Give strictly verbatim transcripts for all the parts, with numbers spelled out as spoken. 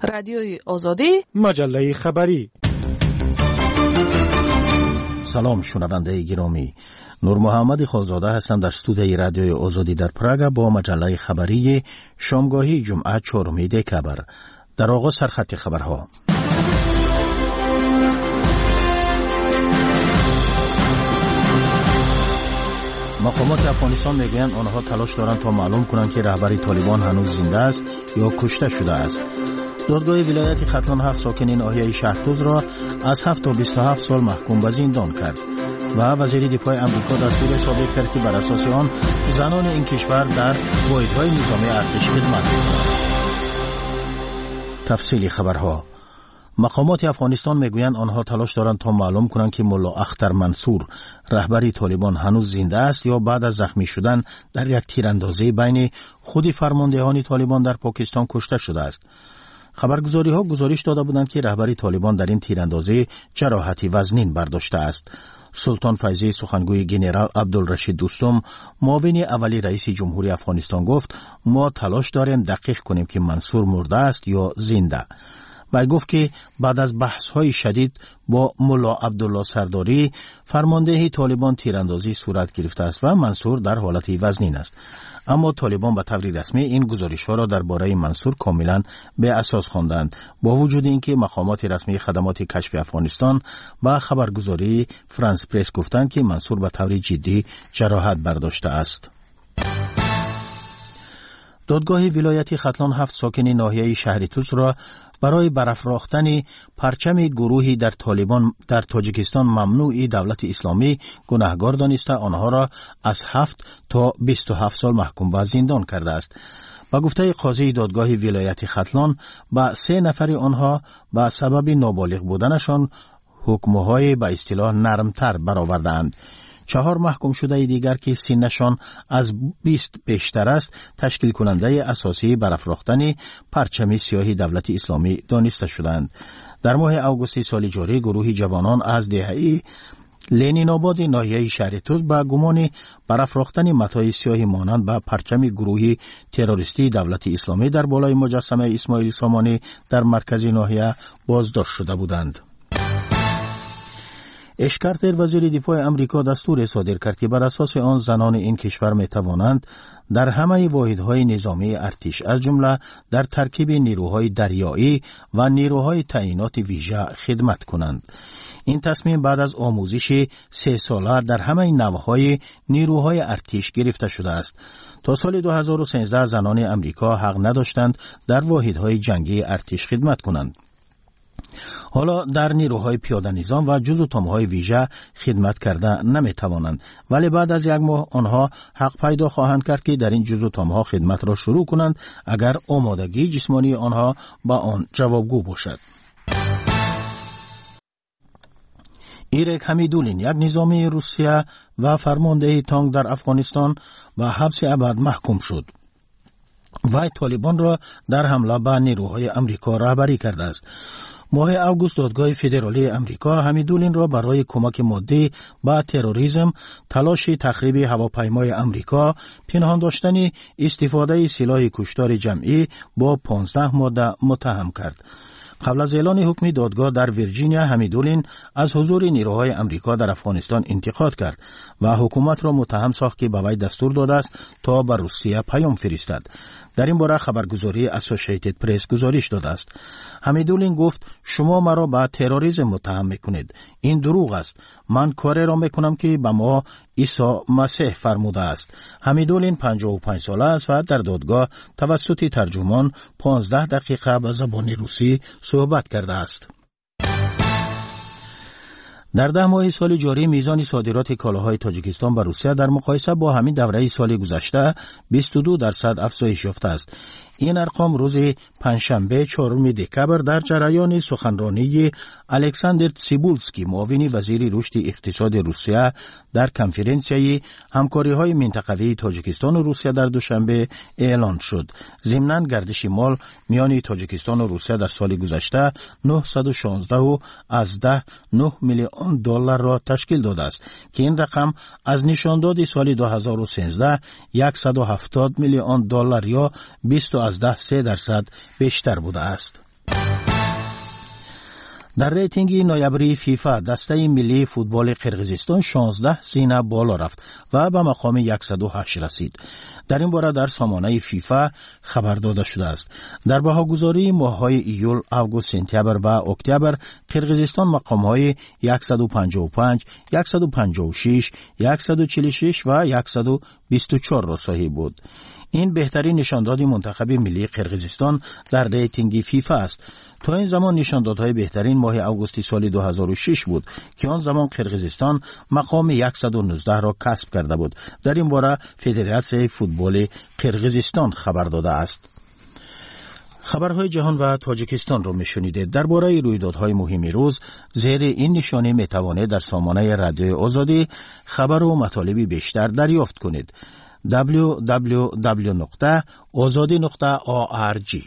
رادیوی آزادی، مجله خبری. سلام شنونده گرامی، نور محمد خالزاده هستم در استودیوی رادیوی آزادی در پراگ با مجله خبری شامگاهی جمعه چهارم دکبر. در آغاز سرخط خبرها. مقامات افغانستان میگویند آنها تلاش دارند تا معلوم کنند که رهبر طالبان هنوز زنده است یا کشته شده است. دادگاه ولایت ختلان هفت ساکن ناحیه شهرتوز را از هفت تا بیست و هفت سال محکوم به زندان کرد و وزیر دفاع امریکا دستور صادر کرد که بر اساس آن زنان این کشور در واحدهای نظامی ارتش خدمت کنند. تفصیل خبرها. مقامات افغانستان میگویند آنها تلاش دارند تا معلوم کنند که ملا اختر منصور رهبر طالبان هنوز زنده است یا بعد از زخمی شدن در یک تیراندازی بین خود فرماندهان طالبان در پاکستان کشته شده است. خبرگزاری ها گزارش داده بودند که رهبر طالبان در این تیراندازی جراحتی وزنین برداشته است. سلطان فیضی سخنگوی گنرال عبدالرشید دوستم معاون اولی رئیس جمهوری افغانستان گفت ما تلاش داریم دقیق کنیم که منصور مرده است یا زنده. و گفت که بعد از بحث‌های شدید با ملا عبدالله سرداری فرمانده طالبان تیراندازی صورت گرفته است و منصور در حالت وزنین است. اما طالبان به طور رسمی این گزارش‌ها را درباره منصور کاملا به اساس خواندند، با وجود اینکه مقامات رسمی خدمات کشف افغانستان با خبرگزاری فرانس پرس گفتند که منصور به طور جدی جراحت برداشته است. دادگاه ولایت ختلان هفت ساکن ناحیه شهرتوز را برای برافراختن پرچم گروهی در طالبان در تاجیکستان ممنوع دولت اسلامی گناهکار دانسته آنها را از هفت تا بیست و هفت سال محکوم به زندان کرده است. با گفته قاضی دادگاه ولایت ختلان با سه نفر آنها به سبب نابالغ بودنشان حکمهای به اصطلاح نرمتر برآوردند. چهار محکوم شده دیگر که سنشان از بیست بیشتر است تشکیل کننده اساسی برافراختن پرچم سیاه دولت اسلامی دانسته شدند. در ماه آگوست سال جاری گروه جوانان از دهه لنین آباد ناحیه شهرتوز با گمان برافراختن متاع سیاه مانند به پرچم گروهی تروریستی دولت اسلامی در بالای مجسمه اسماعیل سامانی در مرکز ناحیه بازداشت شده بودند. اشکارتر وزیر دفاع امریکا دستور صادر کرد که بر اساس آن زنان این کشور می توانند در همه واحدهای نظامی ارتش از جمله در ترکیب نیروهای دریایی و نیروهای تعیینات ویژه خدمت کنند. این تصمیم بعد از آموزش سه ساله در همه نوعهای نیروهای ارتش گرفته شده است. تا سال دو هزار و سیزده زنان امریکا حق نداشتند در واحدهای جنگی ارتش خدمت کنند. حالا در نیروهای پیاده نظام و جزو تامهای ویژه خدمت کرده نمی توانند، ولی بعد از یک ماه آنها حق پیدا خواهند کرد که در این جزو تامها خدمت را شروع کنند اگر آمادگی جسمانی آنها با آن جوابگو باشد. ایرک حمیدولین یک نظامی روسیه و فرمانده تانک در افغانستان و حبس ابد محکوم شد. وی طالبان را در حمله به نیروهای امریکا رهبری کرده است. ماه آگوست دادگاه فدرالی امریکا حمیدولین را برای کمک مادی به تروریسم، تلاش تخریب هواپیمای امریکا، پنهان داشتن استفاده سلاح کشتار جمعی با پانزده ماده متهم کرد. قبل از اعلان حکم دادگاه در ویرجینیا حمیدولین از حضور نیروهای امریکا در افغانستان انتقاد کرد و حکومت را متهم ساخت که به وی دستور داده است تا به روسیه پیام فرستد. در این باره خبرگزاری اسوسییتد پرس گزارش داده است. حمیدولین گفت شما مرا به تروریسم متهم میکنید. این دروغ است. من کاری را میکنم که به ما عیسی مسیح فرموده است. حمیدولین پنجاه و پنج ساله است و در دادگاه توسط ترجمان پانزده دقیقه به زبان روسی صحبت کرده است. در ده ماه سال جاری میزان صادرات کالاهای تاجیکستان به روسیه در مقایسه با همین دوره سال گذشته بیست و دو درصد افزایش یافته است. این ارقام روز پنجشنبه چهارم دکبر در جریان سخنرانی الکساندر تسیبولسکی معاون وزیر رشد اقتصاد روسیه در کنفرانسیای همکاری‌های منطقوی تاجیکستان و روسیه در دوشنبه اعلان شد. ضمناً گردش مال میان تاجیکستان و روسیه در سال گذشته نهصد و شانزده و از ده نه میلیون دلار را تشکیل داده است که این رقم از نشانداد سال دو هزار و سیزده صد و هفتاد میلیون دلار یا بیست و از ده سه درصد بیشتر بوده است. در ریتینگ نوامبری فیفا دسته ملی فوتبال قرقیزستان شانزده سینه بالا رفت و به مقام صد و هشت رسید. در این باره در سامانه فیفا خبر داده شده است. در بهاگذاری ماه‌های ایول، آگوست، سپتامبر و اکتبر قرقیزستان مقام‌های صد و پنجاه و پنج، صد و پنجاه و شش، صد و چهل و شش و صد و بیست و چهار را صاحب بود. این بهترین نشانداد منتخب ملی قرقیزستان در ریتینگ فیفا است. تا این زمان نشاندادهای بهترین ماه آگوست سال دو هزار و شش بود که آن زمان قرقیزستان مقام صد و نوزده را کسب کرده بود. در این باره فدراسیون فوتبال قرقیزستان خبر داده است. خبرهای جهان و تاجیکستان را میشنیدید. درباره رویدادهای مهم روز زیر این نشانه میتوانید در سامانه رادیوی آزادی خبر و مطالب بیشتر دریافت کنید. دبلیو دبلیو دبلیو نقطه آزادی نقطه او آر جی.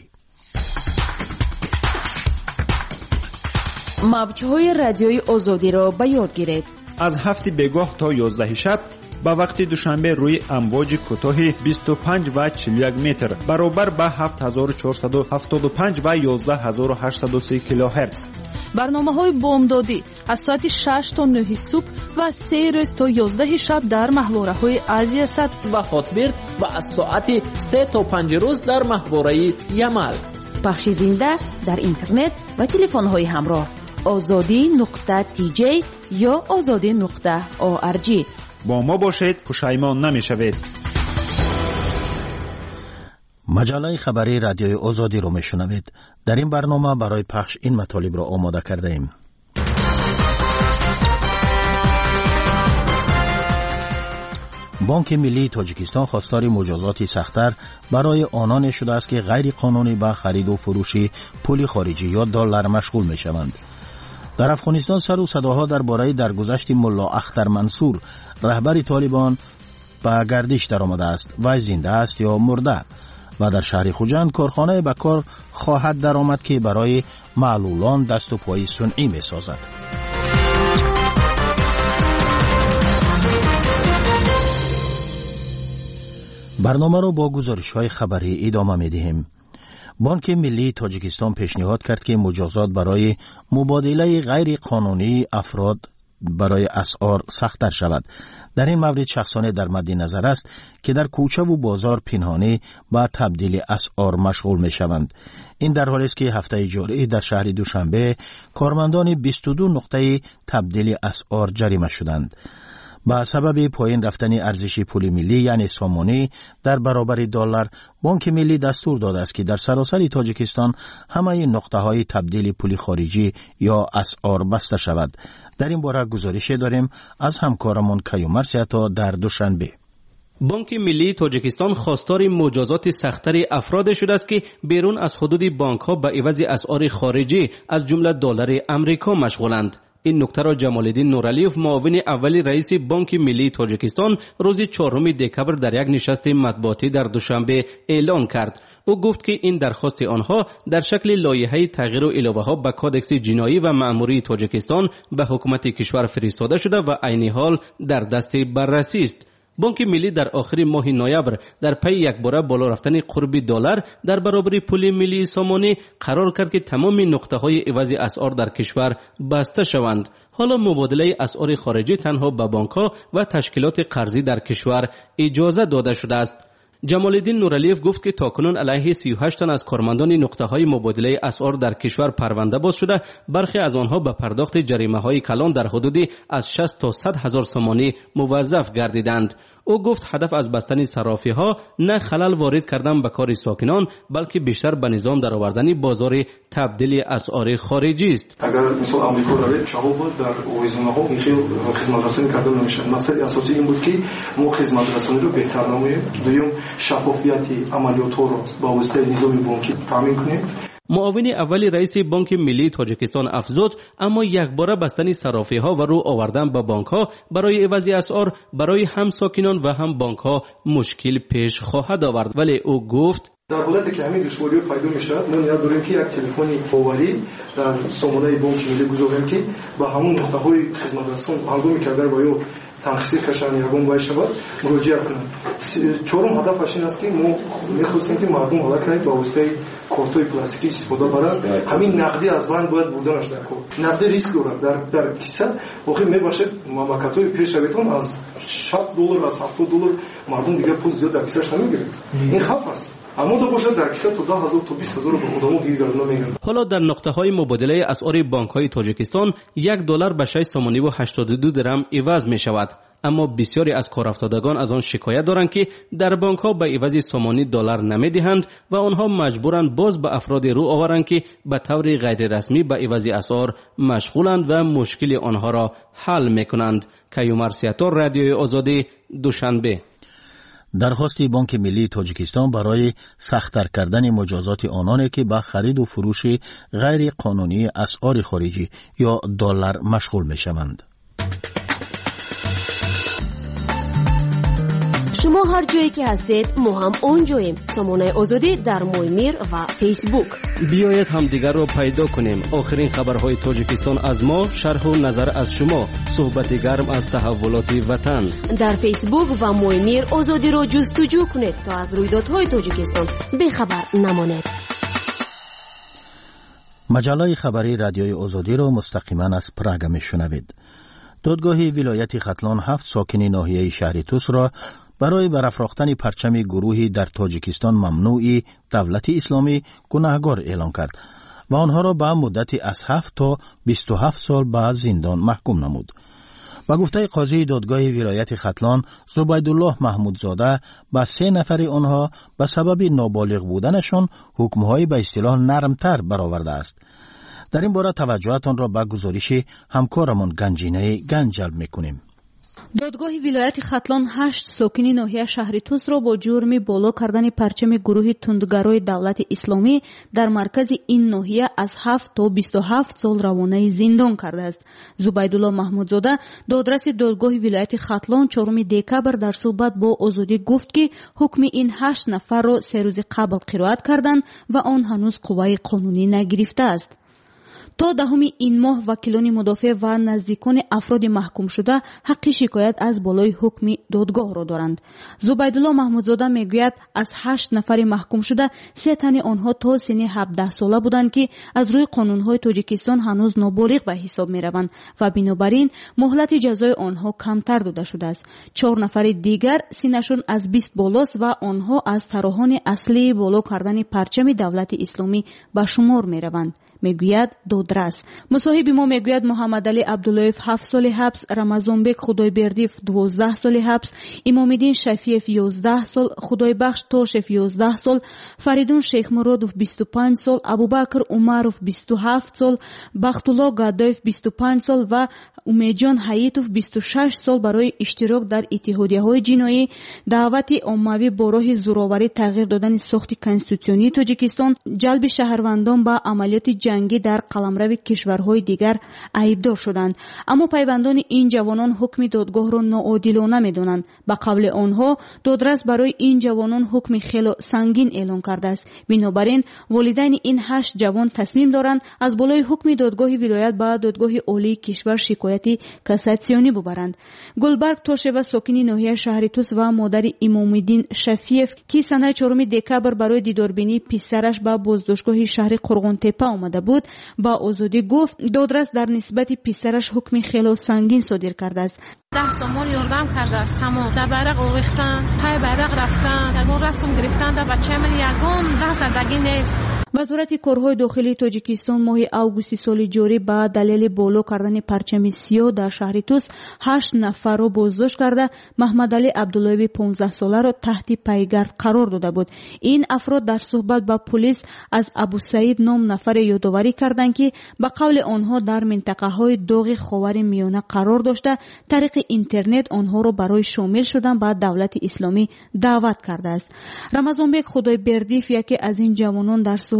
موج‌های رادیوی آزادی را به یاد گیرید. از هفت بگاه تا یازده شب با وقت دوشنبه روی امواج کوتاه بیست و پنج و چهل و یک متر برابر با هفت هزار و چهارصد و هفتاد و پنج و یازده هزار و هشتصد و سه کیلوهرتز. برنامه‌های بامدادی از ساعت شش تا نه صبح و سه روز تا یازده شب در محوره‌های آسیا صد و هاتبرد و از ساعت سه تا پنج روز در محوره یمل. پخش زنده در اینترنت و تلفن‌های همراه آزادی نقطه تی جی یا آزادی نقطه او آر جی. با ما باشید، پشیمان نمی‌شوید. مجله خبری رادیوی آزادی رو میشنوید. در این برنامه برای پخش این مطالب را آماده کرده ایم. بانک ملی تاجیکستان خواستار مجازات سخت‌تر برای آنان شده است که غیر قانونی به خرید و فروش پول خارجی یا دلار مشغول می‌شوند. در افغانستان سر و صداها درباره درگذشت ملا اختر منصور رهبر طالبان به گردش درآمده است. وی زنده است یا مرده؟ و در شهر خوجند کارخانه به کار خواهد درآمد که برای معلولان دست و پای صنعی می سازد. برنامه را با گزارش‌های خبری ادامه می‌دهیم. بانک ملی تاجیکستان پیشنهاد کرد که مجازات برای مبادله غیر قانونی افراد برای اسعار سخت‌تر شود. در این مورد شخصانه در مد نظر است که در کوچه و بازار پنهانی با تبدیل اسعار مشغول می شوند. این در حالی است که هفته جاری در شهر دوشنبه کارمندان بیست و دو نقطه تبدیل اسعار جریمه شدند. با سبب پایین رفتن ارزش پول ملی یعنی سامانی در برابر دلار، بانک ملی دستور داده است که در سراسر تاجیکستان همه نقطه های تبدیل پول خارجی یا اسعار بسته شود. در این باره گزارش داریم از همکارمون کیومر سیاتا در دوشنبه. بانک ملی تاجیکستان خواستار مجازات سخت‌تر افراد شده است که بیرون از حدود بانک ها به عوض اسعار خارجی از جمله دلار امریکا مشغولند. این نکته را جمالالدین نورالیوف معاون اول رئیس بانک ملی تاجیکستان روز چهارم دکبر در یک نشست مطبوعاتی در دوشنبه اعلان کرد. او گفت که این درخواست آنها در شکل لایحه تغییر و علاوه ها به کادکس جنایی و مأموری تاجیکستان به حکومت کشور فرستاده شده و عین حال در دست بررسی است. بانک ملی در آخر ماه نوامبر در پی یک باره بالا رفتن قرب دلار در برابر پول ملی سامانی قرار کرد که تمام نقطه های عوض اسعار در کشور بسته شوند. حالا مبادله اسعار خارجی تنها به بانک ها و تشکیلات قرضی در کشور اجازه داده شده است. جمالالدین نورالیوف گفت که تاکنون علیه سی و هشت تن از کارمندان نقطه های مبادله اسعار در کشور پرونده باز شده، برخی از آنها به پرداخت جریمه های کلان در حدود از شصت تا صد هزار سامانی موظف گردیدند. او گفت هدف از بستن صرافی ها نه خلل وارد کردن به کار ساکنان بلکه بیشتر به نظام درآوردن بازار تبدیل اسعار خارجی است. اگر مثلا آمریکا داره چاهو در اویزنه ها این خیلی خدمت رسانی کرده نمیشه. مقصد اساسی این بود که ما خدمت رسانی رو بهتر نماییم. دوم شفافیت عملیات ها رو با واسطه نظام بانکی تامین کنیم. معاون اول رئیس بانک ملی تاجیکستان افزود اما یک باره بستن صرافی ها و رو آوردن به بانک ها برای عوض اسعار برای هم ساکنان و هم بانک ها مشکل پیش خواهد آورد. ولی او گفت در حالتی که همین دشواری پیدا میشه ما نیاز داریم که یک تلفن باوری در سامانه بانک ملی گذاریم که با همون نقطه‌های خدمترسان هنگامی که اگر باید تنخیص کشان یگان باید شود مراجعه کنند. چهارم هدفش این است که ما می‌خواستیم که مردم حالا که با واسطه کارت‌های پلاستیکی استفاده برند همین نقدی از بانک باید بردنش نکنه. نقدی ریسک دارد در در کیسه واقعا میباشه مملکت‌های پیشرویتون از شصت دلار از هفتاد دلار مردم دیگه پول زیاد در کیسه‌اش نمیگیرند. این خوف است. اما دو باشد در کیسه تا ده هزار تا بیست هزار به خودمون گیرگردنا میگن. حالا در نقطه های مبادله اسعار بانک های تاجیکستان یک دلار به شش سومانی و هشتاد و دو درم عوض می شود. اما بسیاری از کارافتادگان از آن شکایت دارند که در بانک ها به عوض سومانی دلار نمی دهند و آنها مجبورند باز به افراد رو آورند که به طور غیر رسمی به عوض اسعار مشغولند و مشکل آنها را حل می کنند. کیومر سیاتور، رادیوی آزادی، دوشنبه. درخواست بانک ملی تاجیکستان برای سخت‌تر کردن مجازات آنانی که به خرید و فروش غیر قانونی اسعار خارجی یا دلار مشغول می‌شوند. شما هر جایی که هستید ما هم اونجاییم. سامانه آزادی در مویمیر و فیسبوک. بیایید همدیگر را پیدا کنیم. آخرین خبرهای تاجیکستان از ما، شرح و نظر از شما، صحبت گرم از تحولات وطن. در فیسبوک و مویمیر آزادی را جستجو کنید تا از رویدادهای تاجیکستان بیخبر نمانید. مجله خبری رادیوی آزادی را مستقیما از پراگ میشنوید. دادگاه ولایت ختلان هفت ساکن ناحیه شهر توس را برای برافراختن پرچم گروهی در تاجیکستان ممنوعی دولت اسلامی گناهکار اعلام کرد و آنها را به مدتی از هفت تا بیست و هفت سال به زندان محکوم نمود. با گفته قاضی دادگاه ولایت ختلان زبیدالله محمودزاده به سه نفر آنها به سبب نابالغ بودنشان حکم‌های به اصطلاح نرمتر برآورده است. در این باره توجهتان را به گزارش همکارمان گنجینه گنج جلب می‌کنیم. دادگاه ولایت ختلان هشت ساکنی ناحیه شهر توس را با جرم بالا کردن پرچم گروه تندگرای دولت اسلامی در مرکز این ناحیه از هفت تا بیست و هفت سال روانه زندان کرده است. زبیدالله محمودزاده دادرس دادگاه ولایت ختلان چهارم دکبر در صحبت با آزادی گفت که حکم این هشت نفر را سه روز قبل قرائت کردند و آن هنوز قوه قانونی نگرفته است. تا دهم این ماه وکیلان مدافع و نزدیکان افراد محکوم شده حق شکایت از بالای حکم دادگاه را دارند. زبیدالله محمودزاده میگوید از هشت نفر محکوم شده سه تن آنها تا سن هفده ساله بودند که از روی قانونهای تاجیکستان هنوز نابالغ به حساب میروند و بنابراین مهلت جزای آنها کمتر داده شده است. چهار نفر دیگر سنشون از بیست بالاست و آنها از طراحان اصلی بالا کردن پرچم دولت اسلامی به شمار میروند. میگوید دادرس. مصاحب ما میگوید محمد علی عبداللهیف هفت سال حبس، رمضانبک خدایبردیف دوازده سال حبس، امامالدین شفیف یازده سال، خدایبخش تاشف یازده سال، فریدون شیخ مرادوف بیست و پنج سال، ابوبکر عمروف بیست و هفت سال، بختالله گدایف بیست و پنج سال و امیدجان حییتوف بیست و شش سال برای اشتراک در اتحادیه‌های جنایی، دعوت عمومی با راه زورآوری تغییر دادن ساخت کنستیتوسیونی تاجیکستان، جلب شهروندان به عملیات جنگی در قلمرو کشورهای دیگر عیبدار شدند. اما پیوندان این جوانان حکم دادگاه را ناعادلانه می‌دانند. به قول آنها دادرس برای این جوانان حکم خیلی سنگین اعلام کرده است. بنابراین والدین این هشت جوان تصمیم دارند از بالای حکم دادگاه ولایت به دادگاه عالی کشور شکایت کاساسیونی ببرند. گلبرگ تاشوا ساکن ناحیه شهر توس و مادر امامالدین شفیف که سنه چهارم دکبر برای دیداربینی پسرش به بازداشتگاه شهر قرغنتپه آمده بود با آزادی گفت دادرس در نسبت پسرش حکم خیلی سنگین صادر کرده است. ده سامان یاردم کرده است. همون در برق آویختن، پای برق رفتن، یگون رسم گرفتن در بچه من یگون ده زدگی نیست. وزارت کارهای داخلی تاجیکستان ماه اوگوست سال جاری با دلیل بالا کردن پرچم سیاه در شهر توس هشت نفر را بازداشت کرده محمد علی عبداللهی پانزده ساله را تحت پیگرد قرار داده بود. این افراد در صحبت با پلیس از ابو سعید نام نفر یادآوری کردند که به قول آنها در منطقه های داغ خاور میانه قرار داشته طریق اینترنت آنها را برای شامل شدن به دولت اسلامی دعوت کرده است. رمضانبک خدایبردیف یکی از این جوانان در صحبت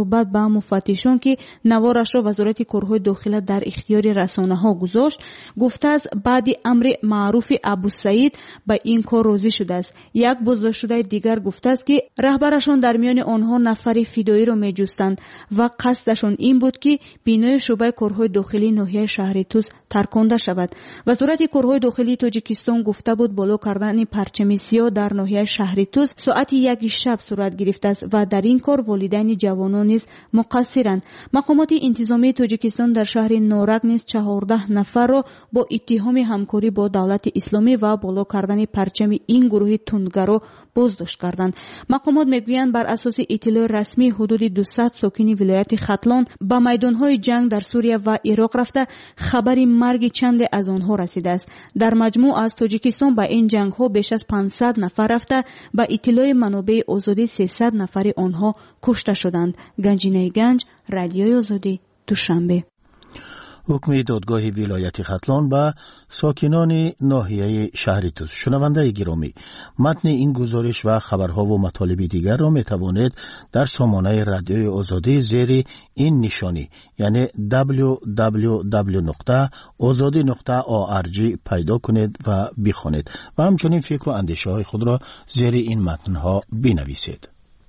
صحبت با مفتشان که نوارش را وزارت کارهای داخله در اختیار رسانه ها گذاشت، گفته است بعد امر معروف ابو سعید به این کار راضی شده است. یک بازداشتشده دیگر گفته است که رهبرشان در میان آنها نفری فدایی را می‌جستند و قصدشان این بود که بینای شعبه کارهای داخلی ناحیه شهر توس ترکانده شود. وزارت کارهای داخلی تاجیکستان گفته بود بالا کردن پرچم سیاه در ناحیه شهر توس ساعت یک شب صورت گرفته است و در این کار والدین جوانان نیز مقصرند. مقامات انتظامی تاجیکستان در شهر نورک نیز چهارده نفر را با اتهام همکاری با دولت اسلامی و بالا کردن پرچم این گروه تندگرا بازداشت کردند. مقامات میگویند بر اساس اطلاع رسمی حدود دویست ساکن ولایت ختلان به میدانهای جنگ در سوریه و عراق رفته خبری مرگ چند از آنها رسیده است. در مجموع از تاجیکستان به این جنگ ها بیش از پانصد نفر رفته، به اطلاع منابع آزادی سیصد نفر آنها کشته شدند. گنجینه گنج، رادیوی آزادی، دوشنبه. حکم دادگاه ولایت ختلان به ساکنان ناحیه شهر توس. شنونده گرامی، متن این گزارش و خبرها و مطالب دیگر را می توانید در سامانه رادیوی آزادی زیر این نشانی یعنی دبلیو دبلیو دبلیو نقطه آزادی نقطه او آر جی پیدا کنید و بخوانید و همچنین فکر و اندیشه های خود را زیر این متن ها بنویسید.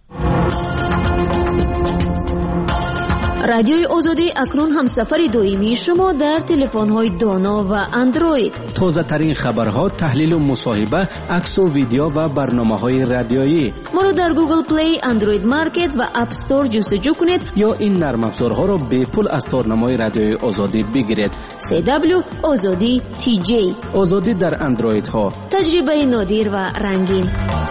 رادیوی آزادی اکنون هم سفر دائمی شما در تلفن‌های دانا و اندروید. تازه ترین خبرها، تحلیل و مصاحبه، عکس و ویدیو و برنامه‌های رادیویی. ما رو در گوگل پلی، اندروید مارکت و اپ استور جستجو کنید یا این نرم افزارها را به پول از تارنمای رادیوی آزادی بگیرید. سی دبلیو آزادی تی جی. آزادی در اندروید ها. تجربه نادر و رنگین.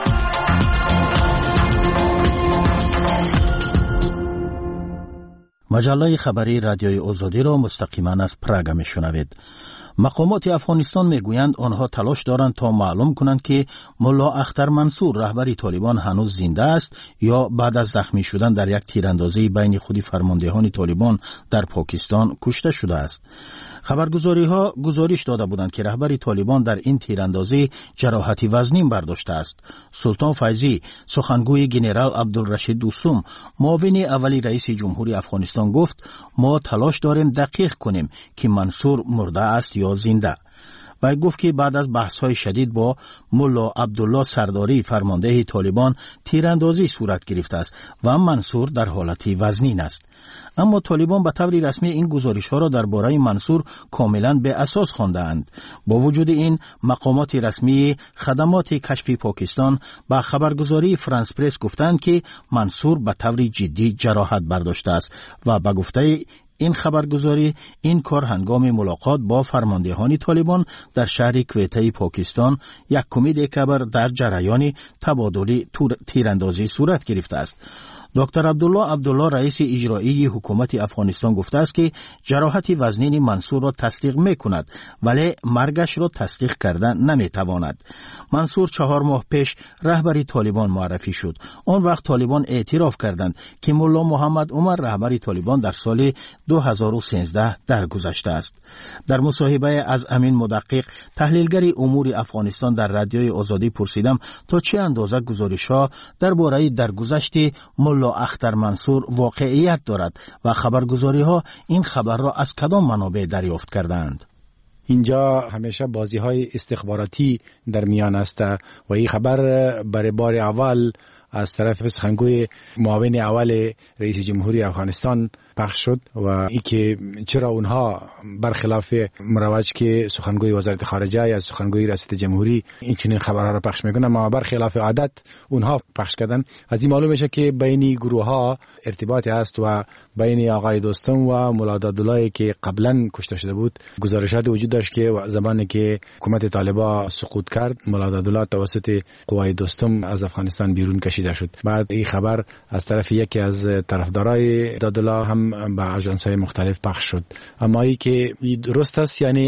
مجله خبری رادیوی آزادی را مستقیما از پراگ میشنوید. مقامات افغانستان میگویند آنها تلاش دارند تا معلوم کنند که ملا اختر منصور رهبر طالبان هنوز زنده است یا بعد از زخمی شدن در یک تیراندازی بین خودی فرماندهان طالبان در پاکستان کشته شده است. خبرگزاری ها گزارش داده بودند که رهبر طالبان در این تیراندازی جراحتی وزنین برداشته است. سلطان فیضی، سخنگوی جنرال عبدالرشید دوستم، معاون اولی رئیس جمهوری افغانستان گفت ما تلاش داریم دقیق کنیم که منصور مرده است یا زنده. و گفت که بعد از بحث‌های شدید با ملا عبدالله سرداری فرمانده طالبان تیراندازی صورت گرفته است و منصور در حالت وزنین است. اما طالبان به طور رسمی این گزارش‌ها را درباره منصور کاملاً به اساس خوانده‌اند. با وجود این مقامات رسمی خدمات کشفی پاکستان با خبرگزاری فرانس پرس گفتند که منصور به طور جدی جراحت برداشته است و به گفته این خبرگزاری این کار هنگام ملاقات با فرماندهان طالبان در شهر کویته پاکستان یکم دکبر در جریان تبادل تیراندازی صورت گرفته است. دکتر عبدالله عبدالله رئیس اجرایی حکومت افغانستان گفته است که جراحت وزنین منصور را تصدیق می کند ولی مرگش را تصدیق کردن نمی تواند. منصور چهار ماه پیش رهبری طالبان معرفی شد. آن وقت طالبان اعتراف کردند که ملا محمد عمر رهبری طالبان در سال دو هزار و سیزده درگذشته است. در مصاحبه از امین مدقق تحلیلگر امور افغانستان در رادیوی آزادی پرسیدم تا چه اندازه گزارش‌ها درباره درگذشت ملا اختر منصور واقعیت دارد و خبرگزاری ها این خبر را از کدام منابع دریافت کردند. اینجا همیشه بازی های استخباراتی در میان است و این خبر برای بار اول از طرف سخنگوی معاون اول رئیس جمهوری افغانستان پخش شد و ای که چرا اونها برخلاف مروج که سخنگوی وزارت خارجه یا سخنگوی ریاست جمهوری این چنین خبرها را پخش میکنن اما برخلاف عادت اونها پخش کردن. از این معلوم میشه که بین گروه ها ارتباطی است و بین آقای دوستم و مولا عبدالله که قبلا کشته شده بود گزارشات وجود داشت که زمانی که حکومت طالبان سقوط کرد مولا عبدالله توسط قوای دوستم از افغانستان بیرون کشیده شد. بعد این خبر از طرف یکی از طرفدارای عبدالله هم به آژانس‌های مختلف پخش شد. اما ای که درست است یعنی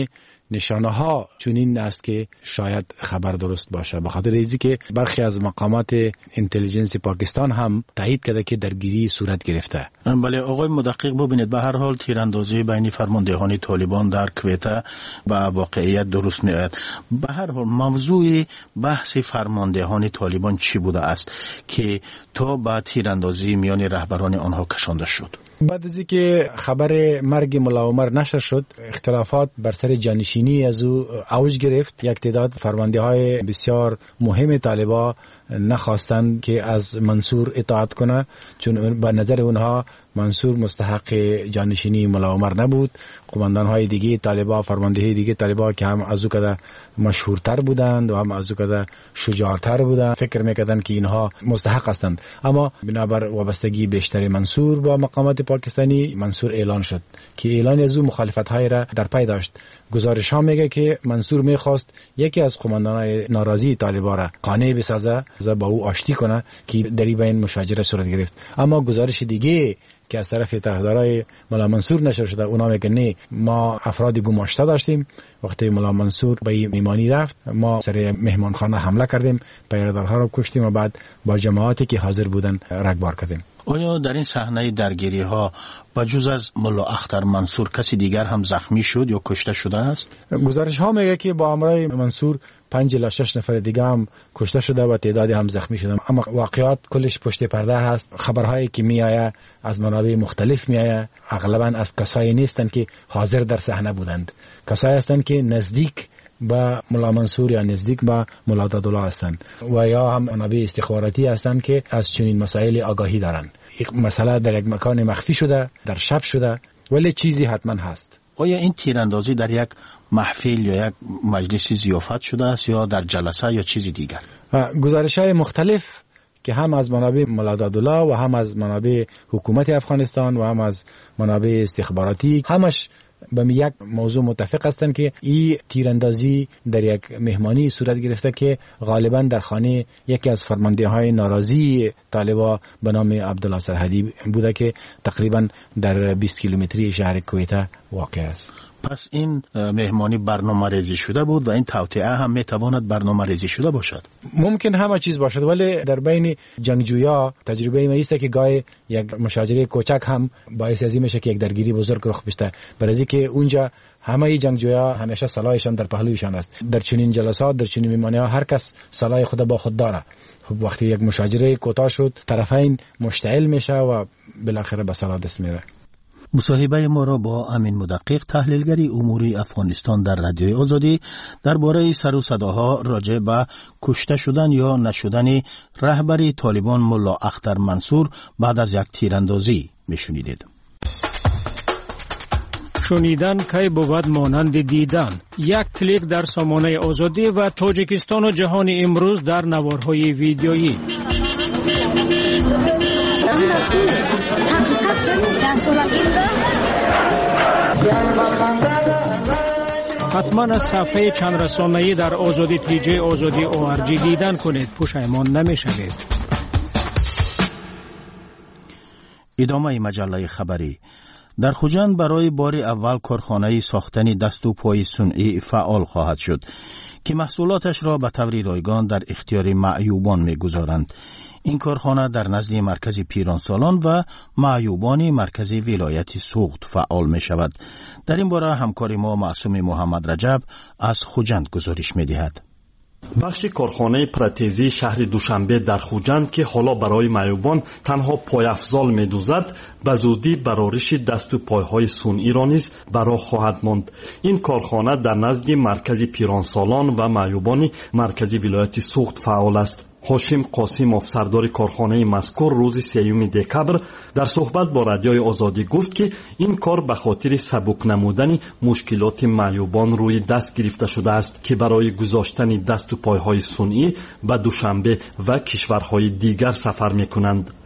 نشانه ها چنین است که شاید خبر درست باشه، به خاطر اینکه که برخی از مقامات اینتلیجنس پاکستان هم تایید کرده که درگیری صورت گرفته. بله آقای مدقق، ببینید به هر حال تیراندازی بین فرماندهان طالبان در کویت با واقعیت درست میاد. به هر حال موضوع بحث فرماندهان طالبان چی بوده است که تا با تیراندازی میان رهبران آنها کشانده شد؟ بعد از اینکه خبر مرگ ملا عمر نشر شد، اختلافات بر سر جانشینی از او اوج گرفت. یک تعداد فرمانده‌های بسیار مهم طالبان نخواستند که از منصور اطاعت کنه، چون به نظر اونها منصور مستحق جانشینی ملا عمر نبود. قماندان‌های دیگه طالبان، فرماندهی دیگه طالبان که هم از او کده مشهورتر بودند و هم از او کده شجاعتر بودند، فکر میکردند که اینها مستحق هستند. اما بنابر وابستگی بیشتر منصور با مقامات پاکستانی، منصور اعلان شد که اعلان از او مخالفت‌های را در پی داشت. گزارش ها میگه که منصور میخواست یکی از قماندانای ناراضی طالبان را قانع بسازه، با او آشتی کنه که در این مشاجره صورت گرفت. اما گزارش دیگه که از طرف طرفدارای مولا منصور نشر شده، اونا میگن نه، ما افراد گماشته داشتیم، وقتی مولا منصور به میمانی رفت ما سر مهمانخانه حمله کردیم، پیرادارها رو کشتیم و بعد با جماعتی که حاضر بودن رگبار کردیم. آیا در این صحنه درگیری ها بجز از ملا اختر منصور کسی دیگر هم زخمی شد یا کشته شده است؟ گزارش ها میگه که با همراه منصور پنج الی شش نفر دیگه هم کشته شده و تعدادی هم زخمی شدن. اما واقعیات کلش پشت پرده هست. خبرهایی که میآید از منابع مختلف میآید، اغلبا از کسایی نیستند که حاضر در صحنه بودند، کسایی هستند که نزدیک با ملا منصور یا نزدیک با ملا دادالله هستند و یا هم منابع استخباراتی هستند که از چنین مسائل آگاهی دارند. این مسئله در یک مکان مخفی شده، در شب شده، ولی چیزی حتما هست. آیا این تیراندازی در یک محفل یا یک مجلس ضیافت شده است یا در جلسه یا چیزی دیگر؟ گزارش‌های مختلف که هم از منابع ملا دادالله و هم از منابع حکومت افغانستان و هم از منابع استخباراتی همش به یک موضوع متفق هستند که این تیراندازی در یک مهمانی صورت گرفته که غالبا در خانه یکی از فرمانده‌های ناراضی طالبان به نام عبدالله سرحدی بوده که تقریبا در بیست کیلومتری شهر کویت واقع است. پس این مهمانی برنامه ریزی شده بود و این توطئه هم میتواند برنامه ریزی شده باشد؟ ممکن همه چیز باشد، ولی در بین جنگجویا تجربه این است که گاهی یک مشاجره کوچک هم باعث از این میشه که یک درگیری بزرگ رخ بده، برای که اونجا همه جنگجویا همیشه سلاحشان در پهلویشان است. در چنین جلسات، در چنین مهمانی‌ها هر کس سلاح خود با خود داره. خب وقتی یک مشاجره کوتاه شد، طرفین مشتعل میشه و بالاخره به سلاح دست میره. مصاحبه ما را با امین مدقق، تحلیلگری اموری افغانستان در رادیوی آزادی، درباره سر و صداها راجع به کشته شدن یا نشدن رهبری طالبان ملا اختر منصور بعد از یک تیراندازی میشنیدید. شنیدن کی بود مانند دیدن. یک کلیک در سامانه آزادی و تاجیکستان و جهان امروز در نوارهای ویدیویی. حتما از صفحه چند رسانه‌ای در آزادی تی جی آزادی او آر جی دیدن کنید، پشیمان نمی‌شوید. ادامه مجله خبری. در خوجند برای بار اول کارخانه ساختن دست و پای صنعی فعال خواهد شد که محصولاتش را به طور رایگان در اختیار معیوبان می‌گذارند. این کارخانه در نزد مرکز پیرانسالان و معیوبان مرکز ولایت سوخت فعال می شود. در این باره همکار ما معصوم محمد رجب از خوجند گزارش می دهد. بخش کارخانه پرتیزی شهر دوشنبه در خوجند که حالا برای معیوبان تنها پایافزال می دوزد، به زودی برآورش دست و پایهای صنعی را نیز برا خواهد ماند. این کارخانه در نزد مرکز پیرانسالان و معیوبان مرکز ولایت سوخت فعال است. هاشم قاسمов سردار کارخانه مذکور روز سیوم دکبر در صحبت با رادیوی آزادی گفت که این کار به خاطر سبک نمودن مشکلات معیوبان روی دست گرفته شده است که برای گذاشتن دست و پایهای صنعی به دوشنبه و کشورهای دیگر سفر می‌کنند.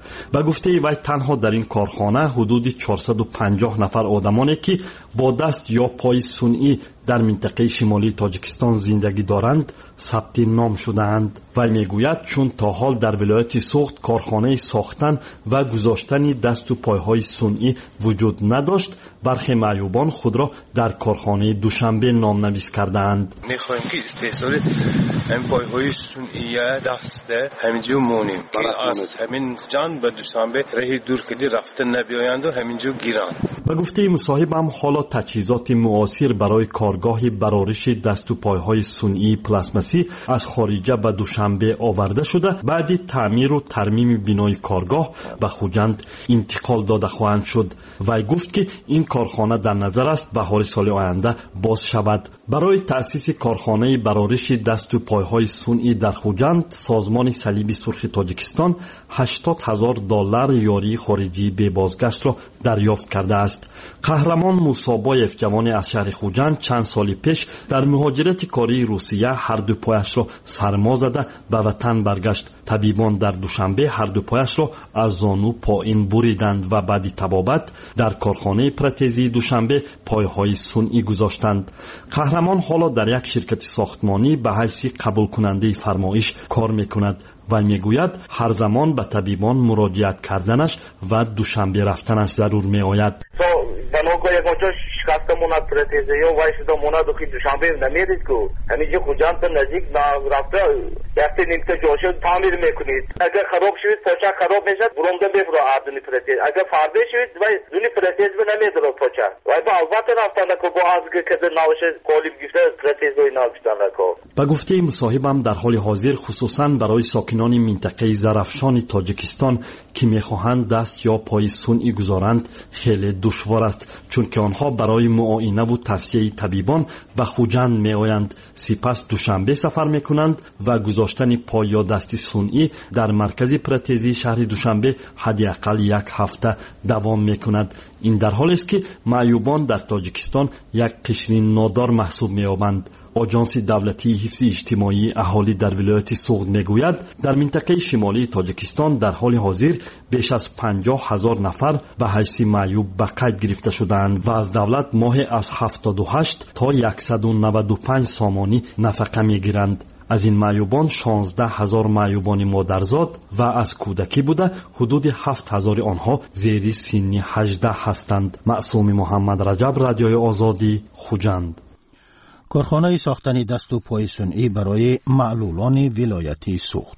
به گفته وی تنها در این کارخانه حدود چهارصد و پنجاه نفر آدمانی که با دست یا پای صنعی در منطقه شمالی تاجیکستان زندگی دارند ثبت نام شده‌اند. وی میگوید چون تا حال در ولایت سوخت کارخانه ساختن و گذاشتن دست و پایهای صنعی وجود نداشت، برخی معیوبان خود را در کارخانه دوشنبه نامنویس کردند. میخوایم که استحصال هم پایهای صنعی دست همینجا مونیم که از همین جان به دوشنبه راه دور کلی رفتن نبیایند و همینجا گیرند. به گفته مصاحبم حالا تجهیزات معاصر برای کارگاه برارش دست و پایهای صنعی پلاسماسی از خارجه به دوشنبه آورده شده. بعد تعمیر و ترمیم بنای کارگاه به خوجند انتقال داده خواهند شد. وی گفت که این کارخانه در نظر است بهار سال آینده باز شود. برای تأسیس کارخانه برارش دست و پایهای صنعی در خوجند سازمان صلیب سرخ تاجیکستان هشتاد هزار دلار یاری خارجی به بازگشت را دریافت کرده است. قهرمان موسی بایف جوان از شهر خوجند چند سال پیش در مهاجرت کاری روسیه هر دو پایش را سرما زده به وطن برگشت. طبیبان در دوشنبه هر دو پایش را از زانو پایین بریدند و بعد طبابت در کارخانه پرتزی دوشنبه پایهای صنعی گذاشتند. قهرمان حالا در یک شرکت ساختمانی به حیث قبول کننده فرمایش کار میکند و میگوید هر زمان به طبیبان مراجعت کردنش و دوشنبه رفتنش ضرور میآید. بناگاه یک اونجا شکسته موند پرتیزه یا وایشده موند و که دوشنبه نمیرید که همینجا خوجند تا نزدیک رفته یکتی نیمته جاشه تعمیر میکنید. اگر خراب شوید پاچه خراب میشد برونده بفرا اردونی پرتیز. اگر فرده شوید وای دونی پرتیز به نمیدره پاچه وای با البته رفتنه که با از که نوشه کالیم گفته پرتیز دوی نابشتنه که. به گفته مصاحبم در حال حاضر خصوصا برای ساکنان منطقه زرافشان تاجیکستان که میخواهند دست یا پای صنعی گذارند خیلی دشوار است، چون که آنها برای معاینه و توصیه طبیبان به خوجند میآیند، سپس دوشنبه سفر میکنند و گذاشتن پای یا دست صنعی در مرکز پرتزی شهر دوشنبه حداقل یک هفته دوام میکند. این در حالی است که معیوبان در تاجیکستان یک قشر نادار محسوب مییابند. آژانس دولتی حفظ اجتماعی اهالی در ولایت سوغد میگوید در منطقه شمالی تاجیکستان در حال حاضر بیش از پنجاه هزار نفر به حیث معیوب به قید گرفته شدند و از دولت ماه از هفتاد و هشت تا صد و نود و پنج سامانی نفقه میگیرند. از این معیوبان شانزده هزار معیوبان مادرزاد و از کودکی بوده، حدود هفت هزار آنها زیر سن هجده هستند. معصوم محمد رجب، رادیوی آزادی، خوجند. کارخانه ساختن دست و پای صنعی برای معلولان ولایتی سوخت.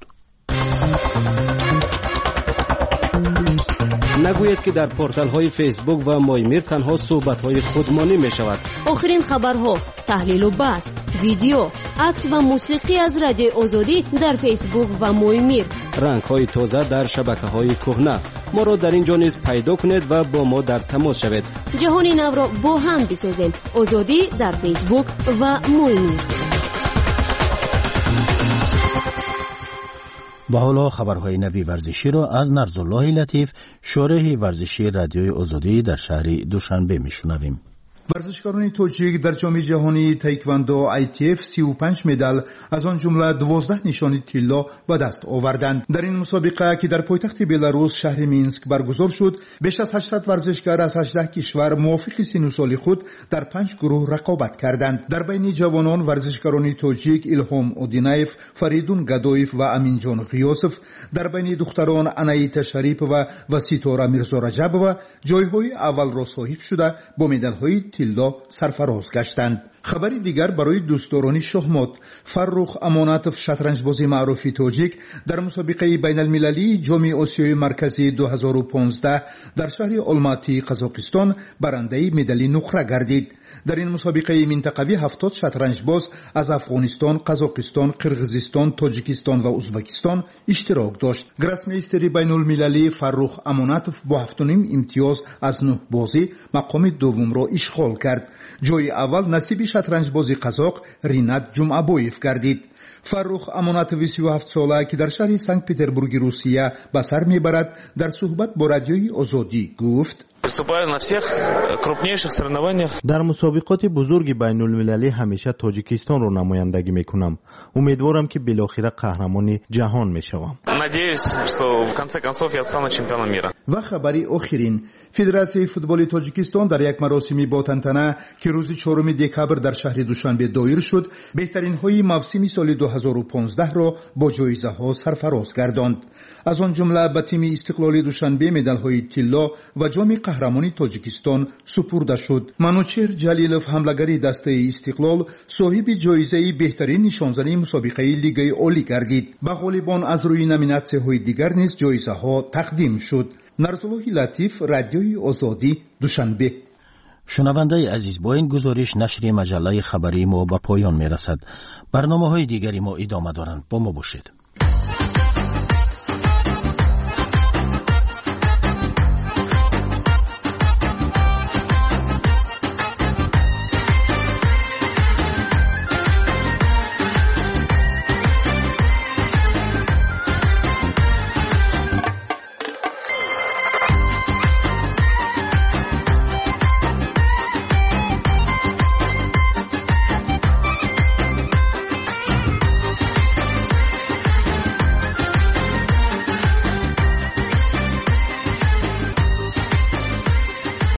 نگوید که در پورتال های فیسبوک و مایمیر تنها صحبت های خودمانی می شود. آخرین خبرها، تحلیل و بحث، ویدیو، عکس و موسیقی از رادیو آزادی در فیسبوک و مایمیر. رنگ های تازه در شبکه های کهنه. ما را در اینجا نیز پیدا کنید و با ما در تماس شوید. جهان نو را با هم بسازیم. آزادی در فیسبوک و مایمیر. و حالا خبرهای نوی ورزشی را از نرزالله لطیف، شارح ورزشی رادیوی آزادی در شهر دوشنبه میشنویم. ورزشکاران توجیک در جام جهانی تایکواندو آی تی اف سی و پنج مدال از آن جمله دوازده نشانی طلا به دست آوردند. در این مسابقه که در پایتخت بلاروس شهر مینسک برگزار شد، بیش از هشتصد ورزشکار از هجده کشور موافق سن و سال خود در پنج گروه رقابت کردند. در بین جوانان ورزشکاران توجیک ایلهام اودینایف، فریدون گادویف و امینجان غیاسف، در بین دختران انایتا شریف و وسیتورا میرزا رجبова جایهای اول را صاحب شده با مدال‌های طلا سرفراز گشتند. خبری دیگر برای دوستداران شахمат، فرخ اماناتов شطرنجباز معروف توجیک در مسابقه بین المللی جام آسیای مرکزی دو هزار و پانزده در شهر آلماتی قزاقستان برنده مدال نقره گردید. در این مسابقه منطقوی هفتاد شطرنجباز از افغانستان، قزاقستان، قرغیزستان، تاجیکستان و ازبکستان اشتراک داشت. گراسمیستر بین المللی فرخ اماناتov با هفت و نیم امتیاز از نه بازی مقام دوم را اشغال کرد. جای اول نصیب شطرنجباز قزاق رینات جمعبویف گردید. فرخ اماناتov سی و هفت ساله که در شهر سنت پتربورگ روسیه به سر میبرد در صحبت با رادیوی آزادی گفت: در مسابقات بزرگ بین المللی همیشه تاجیکستان رو نمایندگی میکنم. امیدوارم که بالاخره قهرمان جهان میشوم. و خبری آخرین، فدراسیون فوتبال تاجیکستان در یک مراسمی با تنتنه که روز چهارم دکبر در شهر دوشنبه دایر شد، بهترین های موسم سال دو هزار و پانزده را با جایزه ها سرفراز گرداند. از آن جمله به تیم استقلال دوشنبه مدال های طلا و جام قهرمانی تاجیکستان سپرده شد. منوچهر جلیلوف حملهگری دسته استقلال صاحب جایزه بهترین نشانزنی مسابقه لیگ عالی گردید. به غالبان از روی نامیناسیون های دیگر نیز جایزه ها تقدیم شد. نرسلوه لطیف، رادیوی آزادی، دوشنبه. شنونده عزیز، با این گزارش نشر مجله خبری ما به پایان می رسد. برنامه های دیگری ما ادامه دارند. با ما باشید.